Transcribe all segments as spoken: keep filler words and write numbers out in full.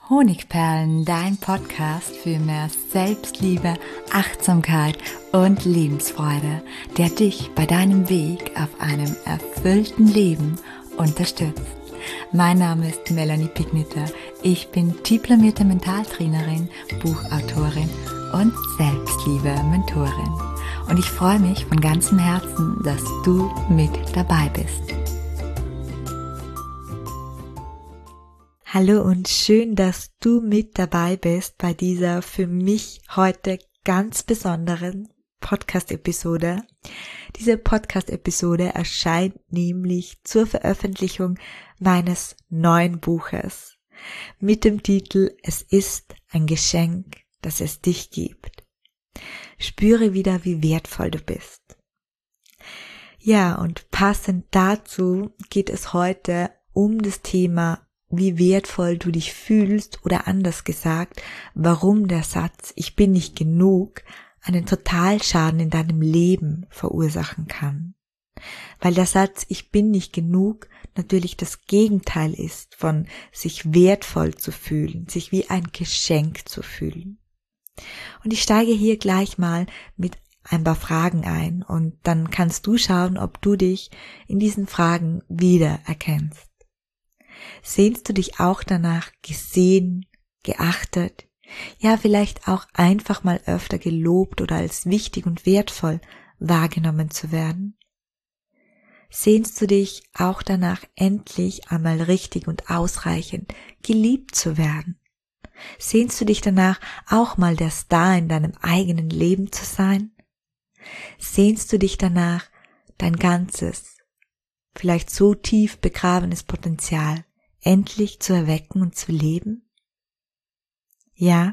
Honigperlen, dein Podcast für mehr Selbstliebe, Achtsamkeit und Lebensfreude, der dich bei deinem Weg auf einem erfüllten Leben unterstützt. Mein Name ist Melanie Pigniter. Ich bin diplomierte Mentaltrainerin, Buchautorin und Selbstliebe-Mentorin. Und ich freue mich von ganzem Herzen, dass du mit dabei bist. Hallo und schön, dass du mit dabei bist bei dieser für mich heute ganz besonderen Podcast-Episode. Diese Podcast-Episode erscheint nämlich zur Veröffentlichung meines neuen Buches mit dem Titel Es ist ein Geschenk, das es dich gibt. Spüre wieder, wie wertvoll du bist. Ja, und passend dazu geht es heute um das Thema, wie wertvoll du dich fühlst oder anders gesagt, warum der Satz Ich bin nicht genug einen Totalschaden in deinem Leben verursachen kann. Weil der Satz Ich bin nicht genug natürlich das Gegenteil ist von sich wertvoll zu fühlen, sich wie ein Geschenk zu fühlen. Und ich steige hier gleich mal mit ein paar Fragen ein und dann kannst du schauen, ob du dich in diesen Fragen wiedererkennst. Sehnst du dich auch danach, gesehen, geachtet, ja vielleicht auch einfach mal öfter gelobt oder als wichtig und wertvoll wahrgenommen zu werden? Sehnst du dich auch danach, endlich einmal richtig und ausreichend geliebt zu werden? Sehnst du dich danach, auch mal der Star in deinem eigenen Leben zu sein? Sehnst du dich danach, dein ganzes, vielleicht so tief begrabenes Potenzial endlich zu erwecken und zu leben? Ja?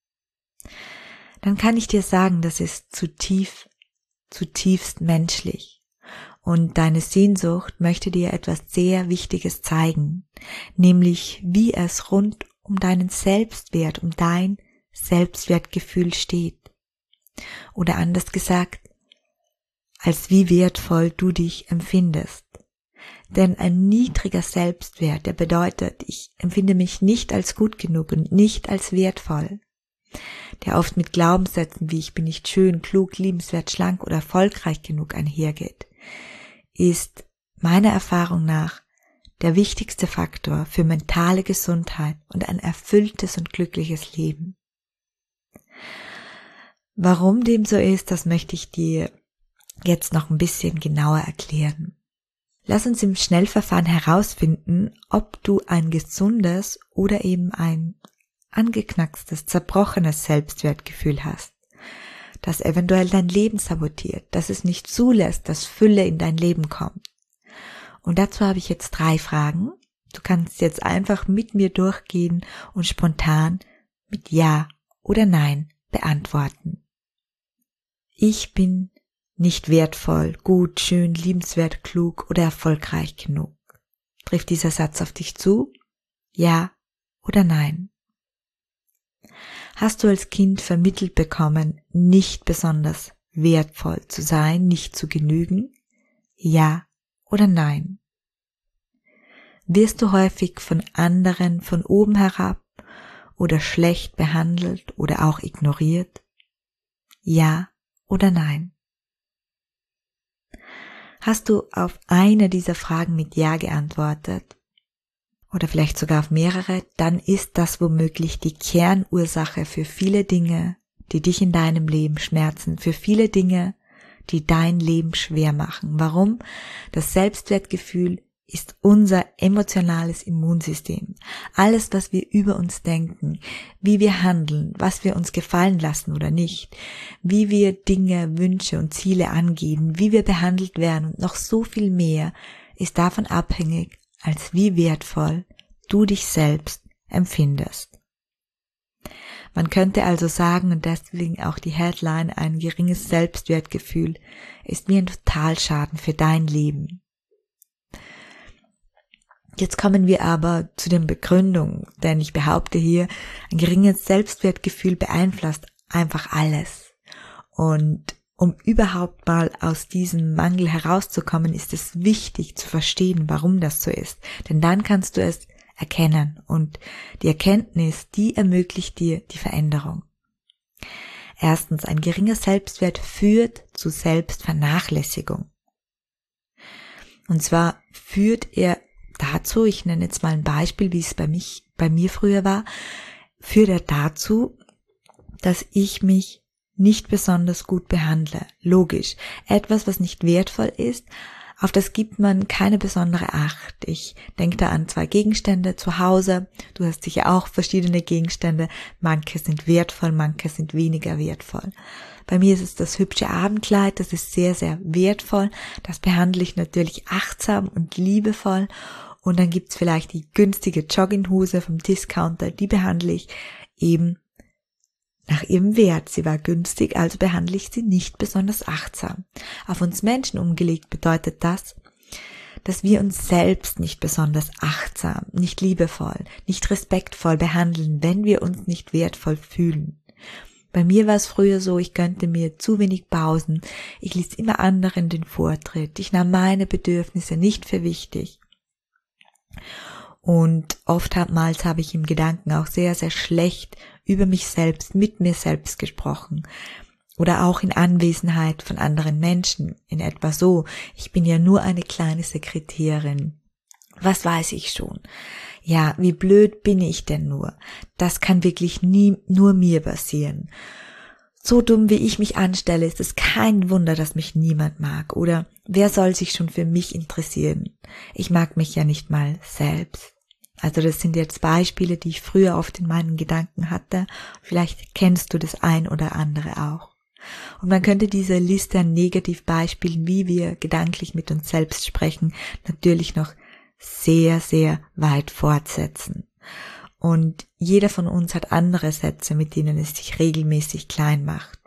Dann kann ich dir sagen, das ist zutiefst, zutiefst menschlich. Und deine Sehnsucht möchte dir etwas sehr Wichtiges zeigen, nämlich wie es rund um deinen Selbstwert, um dein Selbstwertgefühl steht. Oder anders gesagt, als wie wertvoll du dich empfindest. Denn ein niedriger Selbstwert, der bedeutet, ich empfinde mich nicht als gut genug und nicht als wertvoll, der oft mit Glaubenssätzen wie ich bin nicht schön, klug, liebenswert, schlank oder erfolgreich genug einhergeht, ist meiner Erfahrung nach der wichtigste Faktor für mentale Gesundheit und ein erfülltes und glückliches Leben. Warum dem so ist, das möchte ich dir jetzt noch ein bisschen genauer erklären. Lass uns im Schnellverfahren herausfinden, ob du ein gesundes oder eben ein angeknackstes, zerbrochenes Selbstwertgefühl hast, das eventuell dein Leben sabotiert, das es nicht zulässt, dass Fülle in dein Leben kommt. Und dazu habe ich jetzt drei Fragen. Du kannst jetzt einfach mit mir durchgehen und spontan mit Ja oder Nein beantworten. Ich bin nicht wertvoll, gut, schön, liebenswert, klug oder erfolgreich genug. Trifft dieser Satz auf dich zu? Ja oder nein? Hast du als Kind vermittelt bekommen, nicht besonders wertvoll zu sein, nicht zu genügen? Ja oder nein? Wirst du häufig von anderen von oben herab oder schlecht behandelt oder auch ignoriert? Ja oder nein? Hast du auf eine dieser Fragen mit Ja geantwortet oder vielleicht sogar auf mehrere, dann ist das womöglich die Kernursache für viele Dinge, die dich in deinem Leben schmerzen, für viele Dinge, die dein Leben schwer machen. Warum? Das Selbstwertgefühl ist unser emotionales Immunsystem. Alles, was wir über uns denken, wie wir handeln, was wir uns gefallen lassen oder nicht, wie wir Dinge, Wünsche und Ziele angehen, wie wir behandelt werden und noch so viel mehr, ist davon abhängig, als wie wertvoll du dich selbst empfindest. Man könnte also sagen, und deswegen auch die Headline, ein geringes Selbstwertgefühl ist wie ein Totalschaden für dein Leben. Jetzt kommen wir aber zu den Begründungen, denn ich behaupte hier, ein geringes Selbstwertgefühl beeinflusst einfach alles. Und um überhaupt mal aus diesem Mangel herauszukommen, ist es wichtig zu verstehen, warum das so ist. Denn dann kannst du es erkennen. Und die Erkenntnis, die ermöglicht dir die Veränderung. Erstens, ein geringer Selbstwert führt zu Selbstvernachlässigung. Und zwar führt er dazu, ich nenne jetzt mal ein Beispiel, wie es bei mich, bei mir früher war, führt er dazu, dass ich mich nicht besonders gut behandle. Logisch. Etwas, was nicht wertvoll ist, auf das gibt man keine besondere Acht. Ich denke da an zwei Gegenstände zu Hause. Du hast sicher auch verschiedene Gegenstände. Manche sind wertvoll, manche sind weniger wertvoll. Bei mir ist es das hübsche Abendkleid, das ist sehr, sehr wertvoll. Das behandle ich natürlich achtsam und liebevoll. Und dann gibt's vielleicht die günstige Jogginghose vom Discounter, die behandle ich eben nach ihrem Wert. Sie war günstig, also behandle ich sie nicht besonders achtsam. Auf uns Menschen umgelegt bedeutet das, dass wir uns selbst nicht besonders achtsam, nicht liebevoll, nicht respektvoll behandeln, wenn wir uns nicht wertvoll fühlen. Bei mir war es früher so, ich gönnte mir zu wenig Pausen, ich ließ immer anderen den Vortritt, ich nahm meine Bedürfnisse nicht für wichtig. Und oftmals habe ich im Gedanken auch sehr, sehr schlecht über mich selbst, mit mir selbst gesprochen. Oder auch in Anwesenheit von anderen Menschen, in etwa so, ich bin ja nur eine kleine Sekretärin. Was weiß ich schon? Ja, wie blöd bin ich denn nur? Das kann wirklich nie nur mir passieren. So dumm wie ich mich anstelle, ist es kein Wunder, dass mich niemand mag. Oder wer soll sich schon für mich interessieren? Ich mag mich ja nicht mal selbst. Also das sind jetzt Beispiele, die ich früher oft in meinen Gedanken hatte. Vielleicht kennst du das ein oder andere auch. Und man könnte diese Liste an Negativbeispielen, wie wir gedanklich mit uns selbst sprechen, natürlich noch sehr, sehr weit fortsetzen. Und jeder von uns hat andere Sätze, mit denen es sich regelmäßig klein macht.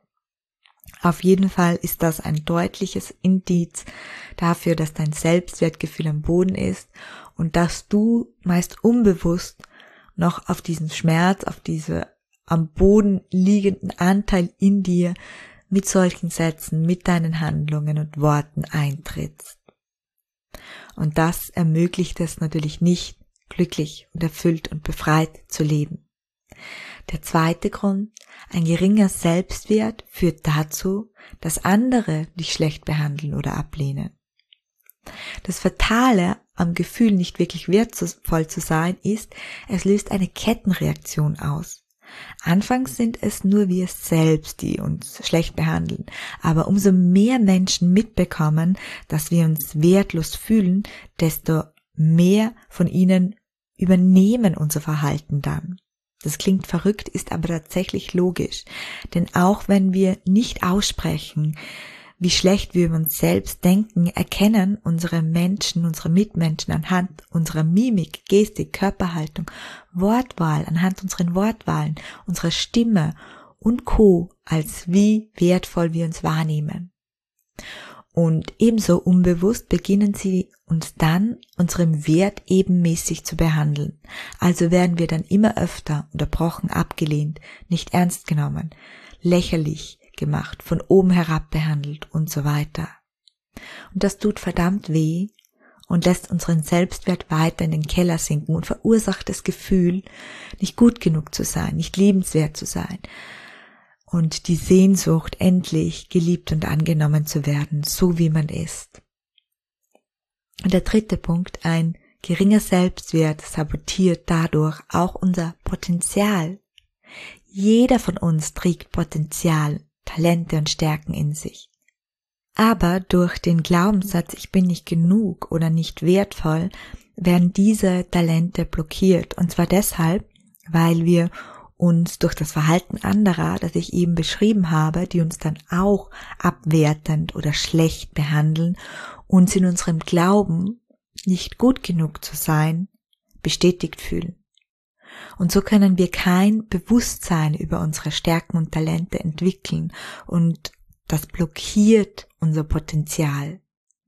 Auf jeden Fall ist das ein deutliches Indiz dafür, dass dein Selbstwertgefühl am Boden ist und dass du meist unbewusst noch auf diesen Schmerz, auf diese am Boden liegenden Anteil in dir mit solchen Sätzen, mit deinen Handlungen und Worten eintrittst. Und das ermöglicht es natürlich nicht, glücklich und erfüllt und befreit zu leben. Der zweite Grund, ein geringer Selbstwert führt dazu, dass andere dich schlecht behandeln oder ablehnen. Das Fatale am Gefühl, nicht wirklich wertvoll zu sein, ist, es löst eine Kettenreaktion aus. Anfangs sind es nur wir selbst, die uns schlecht behandeln, aber umso mehr Menschen mitbekommen, dass wir uns wertlos fühlen, desto mehr von ihnen übernehmen unser Verhalten dann. Das klingt verrückt, ist aber tatsächlich logisch, denn auch wenn wir nicht aussprechen, wie schlecht wir über uns selbst denken, erkennen unsere Menschen, unsere Mitmenschen anhand unserer Mimik, Gestik, Körperhaltung, Wortwahl, anhand unseren Wortwahlen, unserer Stimme und Co., als wie wertvoll wir uns wahrnehmen. Und ebenso unbewusst beginnen sie uns dann unserem Wert ebenmäßig zu behandeln. Also werden wir dann immer öfter unterbrochen, abgelehnt, nicht ernst genommen, lächerlich gemacht, von oben herab behandelt und so weiter. Und das tut verdammt weh und lässt unseren Selbstwert weiter in den Keller sinken und verursacht das Gefühl, nicht gut genug zu sein, nicht liebenswert zu sein. Und die Sehnsucht, endlich geliebt und angenommen zu werden, so wie man ist. Und der dritte Punkt, ein geringer Selbstwert sabotiert dadurch auch unser Potenzial. Jeder von uns trägt Potenzial, Talente und Stärken in sich. Aber durch den Glaubenssatz, ich bin nicht genug oder nicht wertvoll, werden diese Talente blockiert. Und zwar deshalb, weil wir uns durch das Verhalten anderer, das ich eben beschrieben habe, die uns dann auch abwertend oder schlecht behandeln, uns in unserem Glauben, nicht gut genug zu sein, bestätigt fühlen. Und so können wir kein Bewusstsein über unsere Stärken und Talente entwickeln und das blockiert unser Potenzial.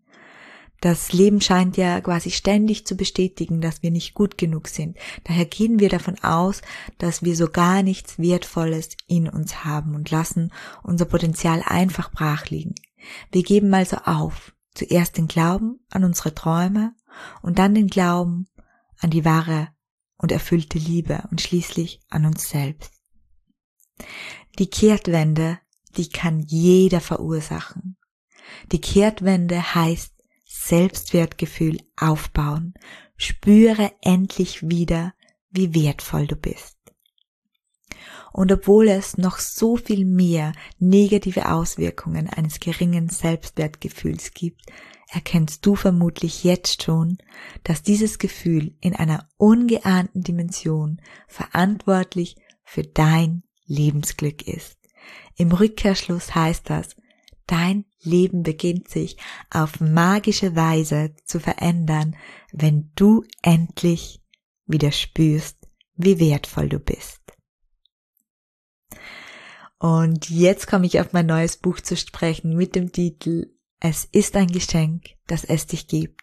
Das Leben scheint ja quasi ständig zu bestätigen, dass wir nicht gut genug sind. Daher gehen wir davon aus, dass wir so gar nichts Wertvolles in uns haben und lassen unser Potenzial einfach brach liegen. Wir geben also auf. Zuerst den Glauben an unsere Träume und dann den Glauben an die wahre und erfüllte Liebe und schließlich an uns selbst. Die Kehrtwende, die kann jeder verursachen. Die Kehrtwende heißt Selbstwertgefühl aufbauen. Spüre endlich wieder, wie wertvoll du bist. Und obwohl es noch so viel mehr negative Auswirkungen eines geringen Selbstwertgefühls gibt, erkennst du vermutlich jetzt schon, dass dieses Gefühl in einer ungeahnten Dimension verantwortlich für dein Lebensglück ist. Im Rückkehrschluss heißt das, dein Leben beginnt sich auf magische Weise zu verändern, wenn du endlich wieder spürst, wie wertvoll du bist. Und jetzt komme ich auf mein neues Buch zu sprechen mit dem Titel Es ist ein Geschenk, das es dich gibt.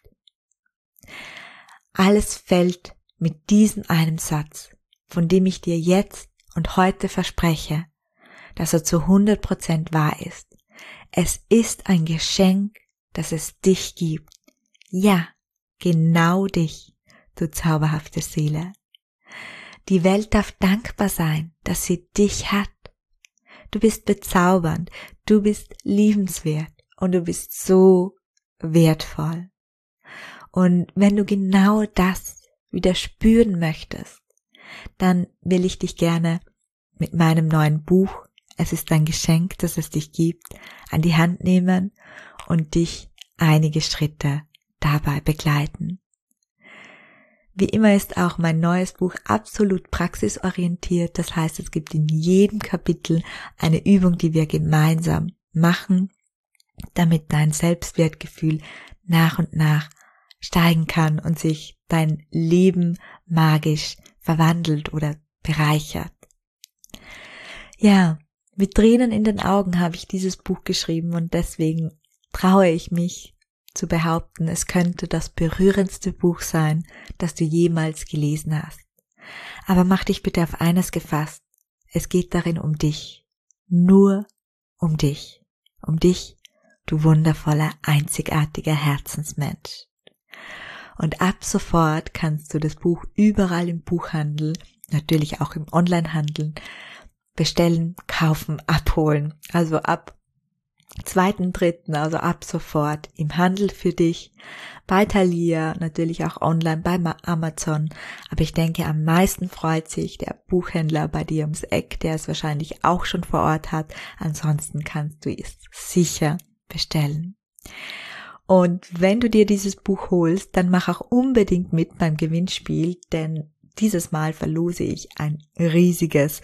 Alles fällt mit diesem einen Satz, von dem ich dir jetzt und heute verspreche, dass er zu hundert Prozent wahr ist. Es ist ein Geschenk, dass es dich gibt. Ja, genau dich, du zauberhafte Seele. Die Welt darf dankbar sein, dass sie dich hat. Du bist bezaubernd, du bist liebenswert und du bist so wertvoll. Und wenn du genau das wieder spüren möchtest, dann will ich dich gerne mit meinem neuen Buch Es ist ein Geschenk, dass es dich gibt, an die Hand nehmen und dich einige Schritte dabei begleiten. Wie immer ist auch mein neues Buch absolut praxisorientiert, das heißt, es gibt in jedem Kapitel eine Übung, die wir gemeinsam machen, damit dein Selbstwertgefühl nach und nach steigen kann und sich dein Leben magisch verwandelt oder bereichert. Ja, mit Tränen in den Augen habe ich dieses Buch geschrieben und deswegen traue ich mich zu behaupten, es könnte das berührendste Buch sein, das du jemals gelesen hast. Aber mach dich bitte auf eines gefasst. Es geht darin um dich. Nur um dich. Um dich, du wundervoller, einzigartiger Herzensmensch. Und ab sofort kannst du das Buch überall im Buchhandel, natürlich auch im Onlinehandel, bestellen, kaufen, abholen. Also ab zweiten, dritten, also ab sofort im Handel für dich, bei Thalia, natürlich auch online bei Amazon, aber ich denke, am meisten freut sich der Buchhändler bei dir ums Eck, der es wahrscheinlich auch schon vor Ort hat, ansonsten kannst du es sicher bestellen. Und wenn du dir dieses Buch holst, dann mach auch unbedingt mit beim Gewinnspiel, denn dieses Mal verlose ich ein riesiges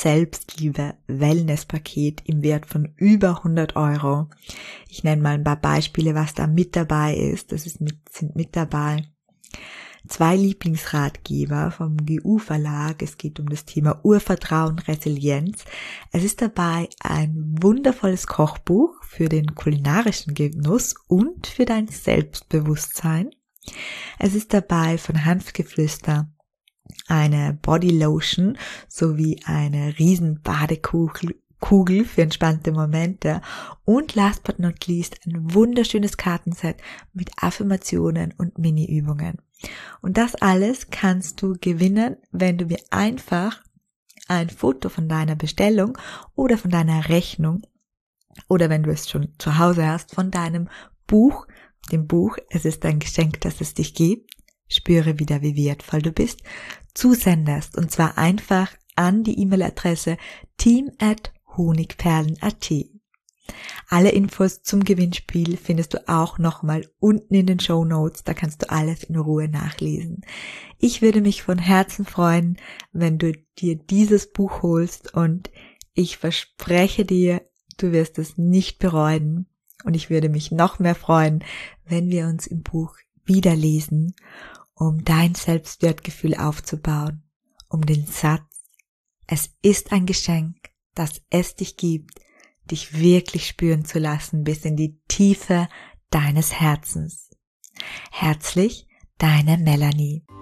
Selbstliebe-Wellness-Paket im Wert von über hundert Euro. Ich nenne mal ein paar Beispiele, was da mit dabei ist. Das ist mit, sind mit dabei zwei Lieblingsratgeber vom G U-Verlag. Es geht um das Thema Urvertrauen, Resilienz. Es ist dabei ein wundervolles Kochbuch für den kulinarischen Genuss und für dein Selbstbewusstsein. Es ist dabei von Hanfgeflüster eine Bodylotion sowie eine riesen Badekugel Kugel für entspannte Momente und last but not least ein wunderschönes Kartenset mit Affirmationen und Mini-Übungen. Und das alles kannst du gewinnen, wenn du mir einfach ein Foto von deiner Bestellung oder von deiner Rechnung oder wenn du es schon zu Hause hast, von deinem Buch, dem Buch Es ist ein Geschenk, das es dich gibt, spüre wieder, wie wertvoll du bist, zusendest und zwar einfach an die E-Mail-Adresse team at honigperlen punkt at. Alle Infos zum Gewinnspiel findest du auch nochmal unten in den Shownotes, da kannst du alles in Ruhe nachlesen. Ich würde mich von Herzen freuen, wenn du dir dieses Buch holst und ich verspreche dir, du wirst es nicht bereuen und ich würde mich noch mehr freuen, wenn wir uns im Buch wieder lesen, um dein Selbstwertgefühl aufzubauen, um den Satz, es ist ein Geschenk, dass es dich gibt, dich wirklich spüren zu lassen bis in die Tiefe deines Herzens. Herzlich, deine Melanie.